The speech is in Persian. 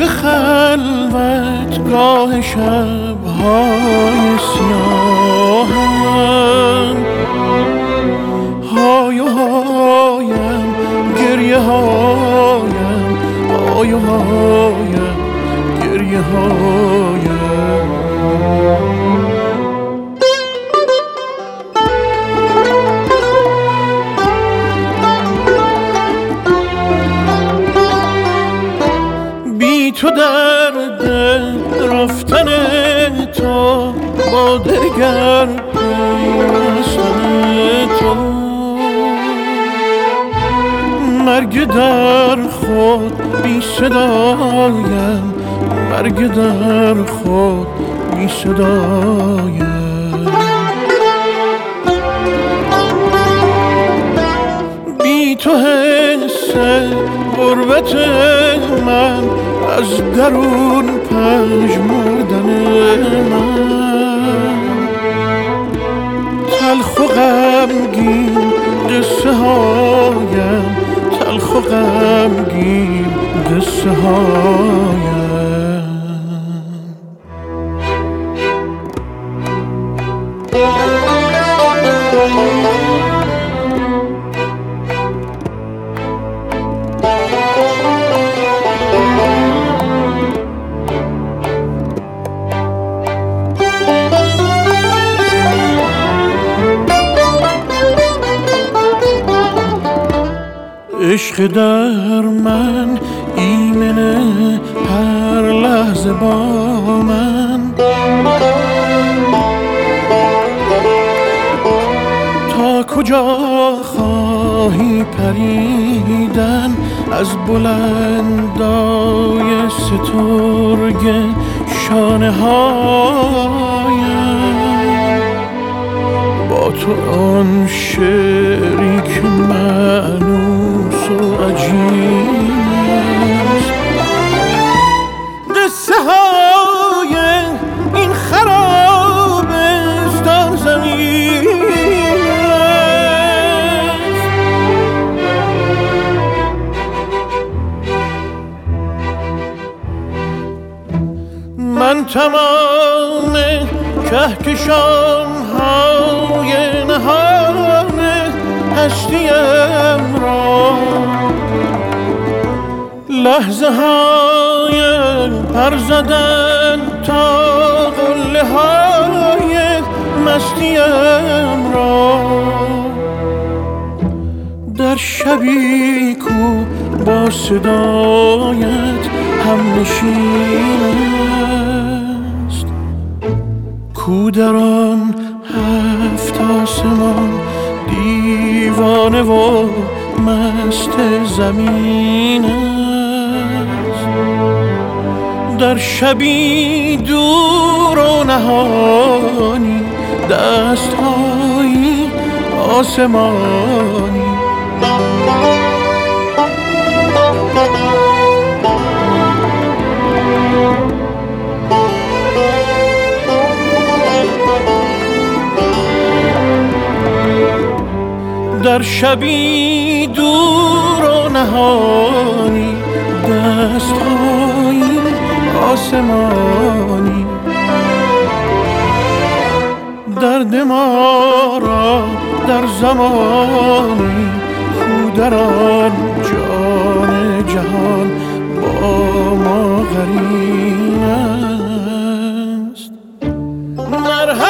خلوت گاه شب‌های سیاهم، های و هایم گریه هایم، های و هایم گریه هایم. بی تو درد رفتن تو، با دگر پیوستن تو، مرگ در خود بی صدایم، مرگ در خود بی صدایم. بی تو حس غربت من، از درون پژمردن من، تلخ و غمگین قصه هایم، تلخ و غمگین قصه هایم. عشق در من ایمنه هر لحظه با من، تا کجا خواهی پریدن از بلندای سترگ شانه هایم. با تو آن شعری که مأنوس و عجیب است، قصه های این خرابستان زمین است. من تمام کهکشان های نهان هستیم را، لحظه های پر زدن تا قله های مستیم را، در شبی کو با صدایت هم نشین است، کو در آن هفت آسمان دیوانه و مست زمین است. در شبی دور و نهانی دست‌های آسمانی، در شبی دور و نهانی دست‌های آسمانی. درد ما را در زمانی کو در آن جان جهان با ما قرین است.